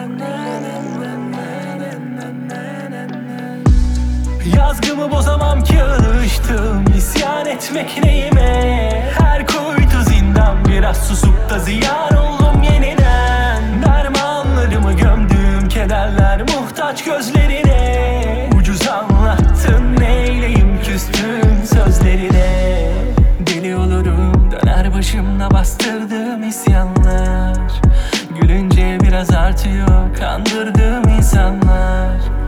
Yazgımı bozamam ki alıştım isyan etmek neyime. Her kuytu zindan, biraz susup da ziyan oldum yeniden. Dermanlarımı gömdüğüm kederler muhtaç gözlerine. Ucuz anlattın neyleyim küstüm sözlerine. Deli olurum döner başımda bastırdığım isyanlar. Gülünce biraz artıyor kandırdığım insanlar.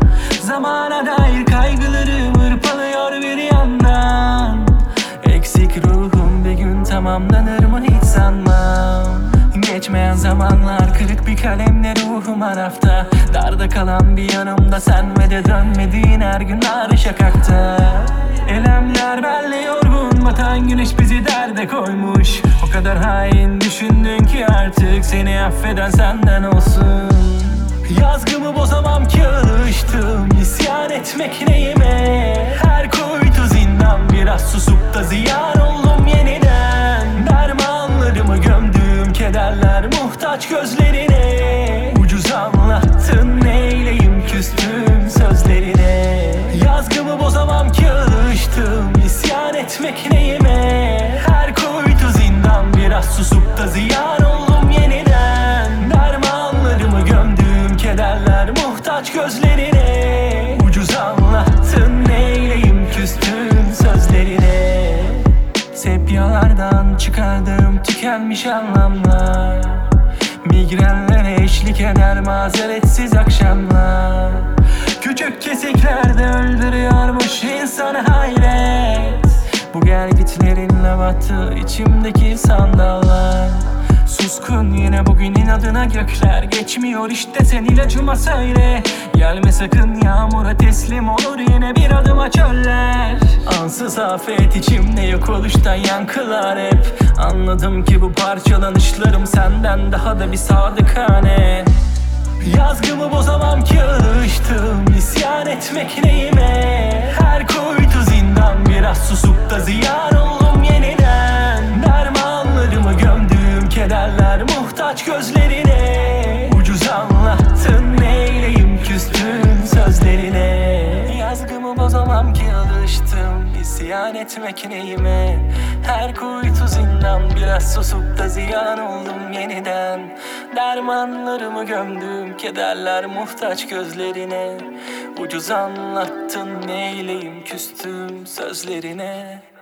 Zamana dair kaygılarım hırpalıyor bir yandan. Eksik ruhum bir gün tamamlanır mı hiç sanmam. Geçmeyen zamanlar kırık bir kalemle ruhum harafta. Darda kalan bir yanımda sen ve de dönmediğin her gün arışa kalktı. Elemler benle yorgun, batan güneş bizi derde koymuş. O kadar hain düşündün ki artık seni affeden senden olsun. Yazgımı bozamam ki alıştım isyan etmek neyime. Her kuytu zindan, biraz susup da ziyan oldum yeniden. Dermanlarımı gömdüğüm kederler muhtaç gözlerine. Ucuz anlattın neyleyim küstüm sözlerine. Yazgımı bozamam ki alıştım isyan etmek neyime. Her kuytu zindan, biraz susup da ziyan oldum yeniden. Dermanlarımı gömdüğüm kederler muhtaç gözlerine. Ucuz anlattın neyleyim küstüm sözlerine. Sepyalardan çıkardığım tükenmiş anlamlar. Migrenlere eşlik eder mazeretsiz akşamlar. Küçük kesiklerde öldürüyormuş insanı hayret. Bu gelgitlerinle battı içimdeki sandallar. Suskun yine bugün inadına gökler. Geçmiyor işte sen ilacıma söyle. Gelme sakın yağmura teslim olur yine bir adıma çöller. Ansız afet içimde yok oluştan yankılar hep. Anladım ki bu parçalanışlarım senden daha da bir sadıkane. Yazgımı bozamam ki alıştım isyan etmek neyime. Her kuytu zindan, biraz susup da ziyan oldum yeniden. Dermanlarımı gömdüğüm kederler muhtaç gözlerine. Ucuz anlattın neyleyim küstüm sözlerine. Yazgımı bozamam ki alıştım isyan etmek neyime. Her kuytu zindan, biraz susup da ziyan oldum yeniden. Dermanlarımı gömdüğüm kederler muhtaç gözlerine. Ucuz anlattın neyleyim küstüm sözlerine.